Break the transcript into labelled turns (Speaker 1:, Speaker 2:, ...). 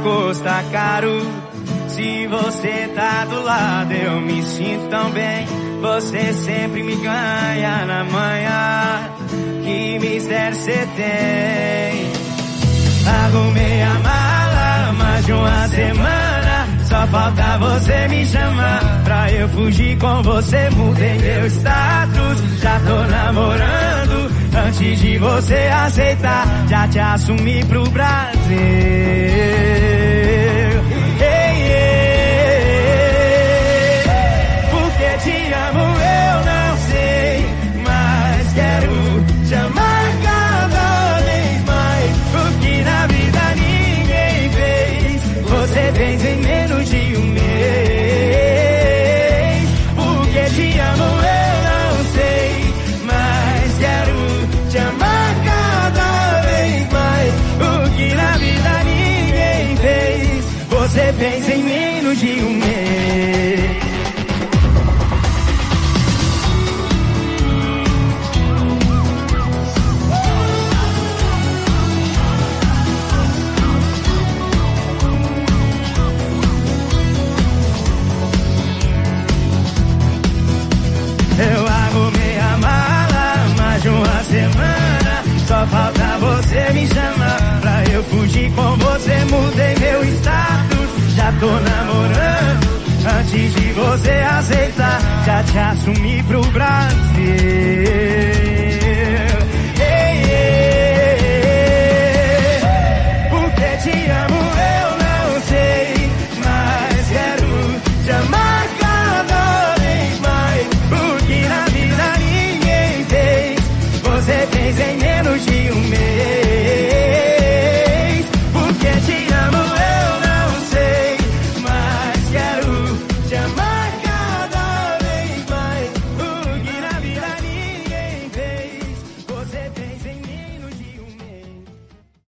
Speaker 1: custa caro. Se você tá do lado eu me sinto tão bem. Você sempre me ganha na manhã. Que mistério cê tem? Arrumei a mala mais de uma semana. Só falta você me chamar pra eu fugir com você. Mudei meu status, já tô namorando. Antes de você aceitar, já te assumi pro Brasil. Porque te amo eu não sei, mas quero te amar cada vez mais. Porque na vida ninguém fez, você fez em menos de um mês. Porque te amo eu não sei, mas quero te amar cada vez mais. Porque na vida ninguém fez, você fez em menos de um mês. Eu arrumei a mala mais de uma semana. Só falta você me chamar pra eu fugir com você. Mudei meu status, já tô namorando. Antes de você aceitar, já te assumi pro Brasil. Porque te amo eu não sei, mas quero te amar cada vez mais. Porque na vida ninguém fez, você fez em menos de